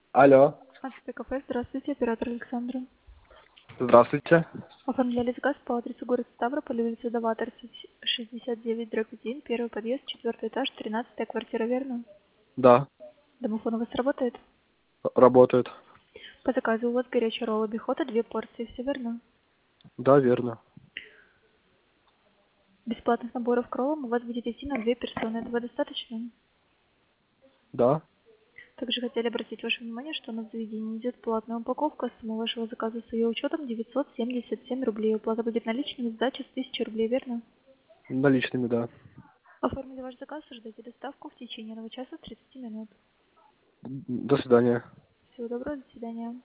Алло, АЦП кафе, здравствуйте, оператор Александра. здравствуйте. Оформляли заказ по адресу город Ставрополь, улица Даватор, 69/1, первый подъезд, четвертый этаж, 13-я квартира, верно? Да, Домофон у вас работает? работает. По заказу у вас горячие роллы бихота, 2 порции, все верно? Да, верно. Бесплатных наборов к роллам у вас будет идти на 2 персоны, этого достаточно? Да. Также хотели обратить ваше внимание, что у нас в заведении идет платная упаковка, сумма вашего заказа с ее учетом 977 рублей. Оплата будет наличными, сдача с 1000 рублей, верно? Наличными, да. Оформили ваш заказ, ждите доставку в течение 1 часа 30 минут. До свидания. Всего доброго, до свидания.